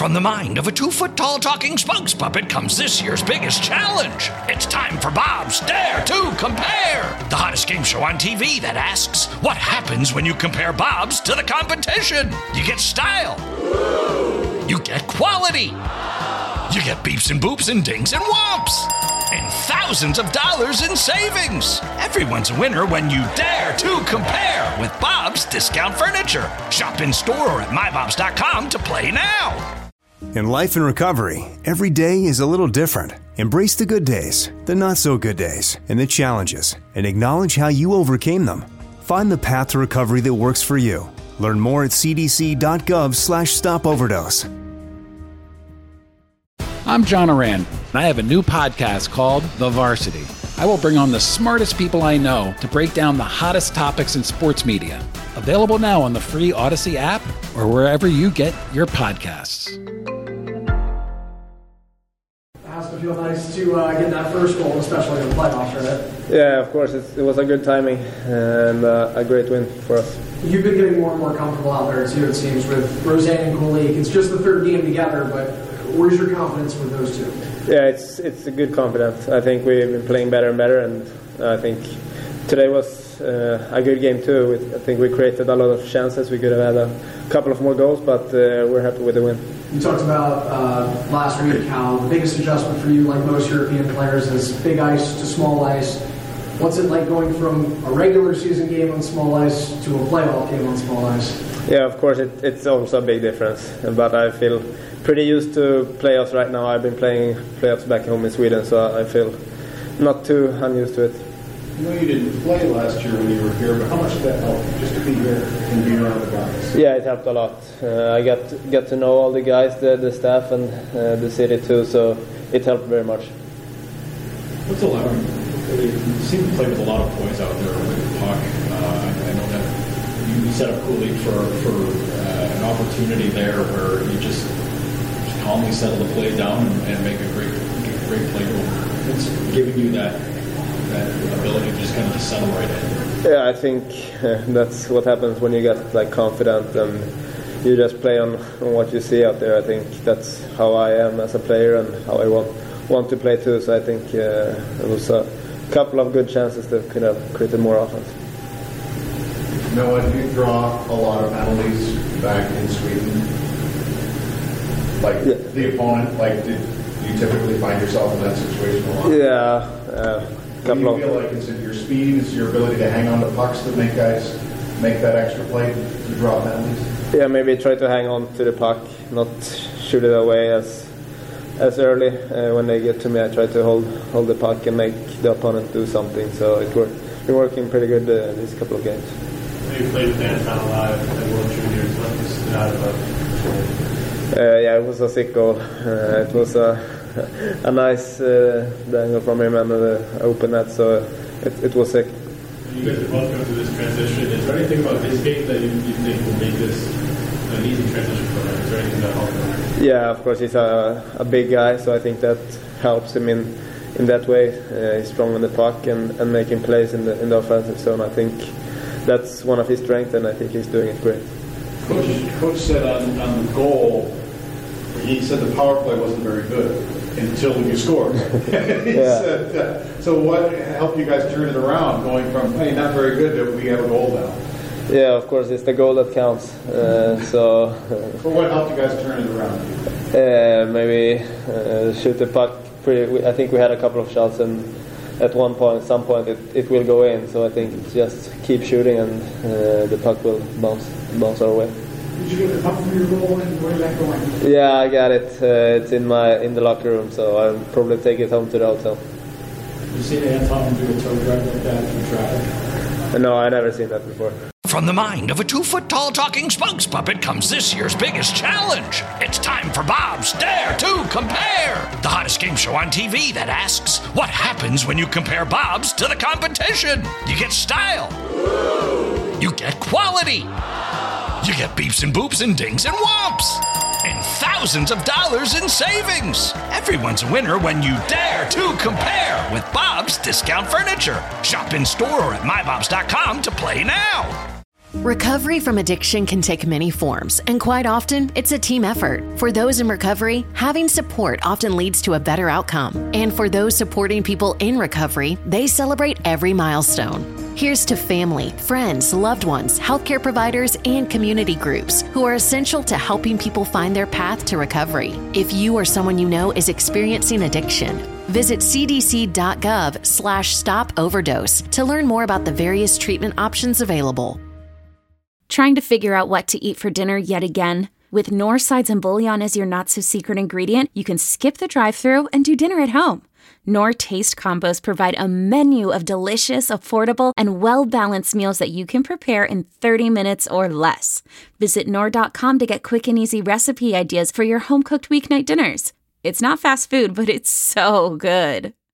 From the mind of a 2-foot-tall talking spokes puppet comes this year's biggest challenge. It's time for Bob's Dare to Compare, the hottest game show on TV that asks, what happens when you compare Bobs to the competition? You get style. You get quality. You get beeps and boops and dings and whomps. And thousands of dollars in savings. Everyone's a winner when you dare to compare with Bob's Discount Furniture. Shop in store or at mybobs.com to play now. In life and recovery, every day is a little different. Embrace the good days, the not so good days, and the challenges, and acknowledge how you overcame them. Find the path to recovery that works for you. Learn more at cdc.gov/stopoverdose. I'm John Oran, and I have a new podcast called The Varsity. I will bring on the smartest people I know to break down the hottest topics in sports media. Available now on the free Odyssey app or wherever you get your podcasts. It has to feel nice to get that first goal, especially in the playoffs, right? Yeah, of course. It was a good timing and a great win for us. You've been getting more and more comfortable out there, too, it seems, with Roseanne and Kulik. It's just the third game together, but where's your confidence with those two? Yeah, it's a good confidence. I think we've been playing better and better, and I think today was a good game too. I think we created a lot of chances. We could have had a couple of more goals, but we're happy with the win. You talked about last week how the biggest adjustment for you, like most European players, is big ice to small ice. What's it like going from a regular season game on small ice to a playoff game on small ice? Yeah, of course, it's also a big difference, but I feel pretty used to playoffs right now. I've been playing playoffs back home in Sweden, so I feel not too unused to it. I know you didn't play last year when you were here, but how much did that help just to be here and be around the guys? Yeah, it helped a lot. I got to know all the guys, the staff, and the city too, so it helped very much. What's a lot? You seem to play with a lot of poise out there with the puck. I know that you set up Kulik for an opportunity there where you just calmly settle the play down and make a great play goal. It's giving you that ability to just kind of just settle right in. Yeah, I think that's what happens when you get like confident and you just play on what you see out there. I think that's how I am as a player and how I want to play too. So I think it was a couple of good chances that could have created more offense. Noah, do you draw a lot of penalties back in Sweden? Like the opponent, do you typically find yourself in that situation a lot? Yeah. Do you feel like is it your speed, is your ability to hang on to pucks that make guys make that extra play to draw penalties? Yeah, maybe try to hang on to the puck, not shoot it away as early. When they get to me, I try to hold the puck and make the opponent do something. So it's been working pretty good these couple of games. You played with Anton Live at World Juniors. What was that about? Yeah, it was a sick goal. It was a nice dangle from him and open net, so it was sick. You guys are both going through this transition. Is there anything about his game that you think will make this an easy transition for him? Is there anything that helps him? Yeah, of course, he's a big guy, so I think that helps him in that way. He's strong on the puck and making plays in the offensive zone. I think that's one of his strengths, and I think he's doing it great. Coach said on the goal, he said the power play wasn't very good until you scored. He said, so what helped you guys turn it around, going from, hey, not very good, to we have a goal now? Yeah, of course, it's the goal that counts. So what helped you guys turn it around? Maybe shoot the puck. I think we had a couple of shots, and at some point, it will go in. So I think it's just keep shooting, and the puck will bounce our way. Did you get the puck from your goal, and where's that going? Yeah, I got it. It's in the locker room, so I'll probably take it home to the hotel. You seen Anton do a toe drag like that in traffic? No, I never seen that before. From the mind of a 2-foot-tall talking spokes puppet comes this year's biggest challenge. It's time for Bob's Dare to Compare, the hottest game show on TV that asks, what happens when you compare Bobs to the competition? You get style. You get quality. You get beeps and boops and dings and whomps. And thousands of dollars in savings. Everyone's a winner when you dare to compare with Bob's Discount Furniture. Shop in store or at mybobs.com to play now. Recovery from addiction can take many forms, and quite often, it's a team effort. For those in recovery, having support often leads to a better outcome. And for those supporting people in recovery, they celebrate every milestone. Here's to family, friends, loved ones, healthcare providers, and community groups who are essential to helping people find their path to recovery. If you or someone you know is experiencing addiction, visit cdc.gov/stop-overdose to learn more about the various treatment options available. Trying to figure out what to eat for dinner yet again? With Knorr sides and bouillon as your not-so-secret ingredient, you can skip the drive-thru and do dinner at home. Knorr Taste Combos provide a menu of delicious, affordable, and well-balanced meals that you can prepare in 30 minutes or less. Visit Knorr.com to get quick and easy recipe ideas for your home-cooked weeknight dinners. It's not fast food, but it's so good.